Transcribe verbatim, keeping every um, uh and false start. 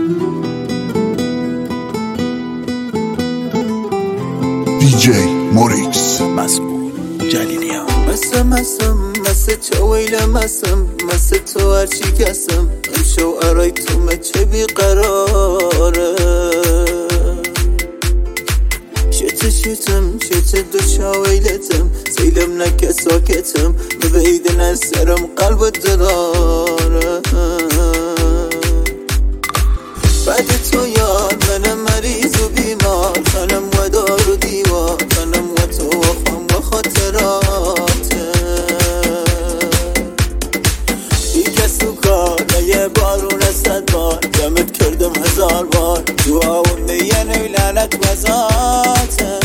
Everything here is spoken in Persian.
دی جی موریکس مسئول جلیلیان. مسم مسم مسه تو ویل مسم مسه تو هرچی کسم امشو ارای تو مچه بیقراره شت شتم شت دو شاویلتم سیلم نکه ساکتم مبیدن از سرم قلب دلاره بعد تو یار منم مریض و بیمار خانم و دار و دیوار خانم و تو و خم و خاطراته بی کس تو کار یه بارون صد بار دمت کردم هزار بار دعاون دیگه نوی لعنت وزاته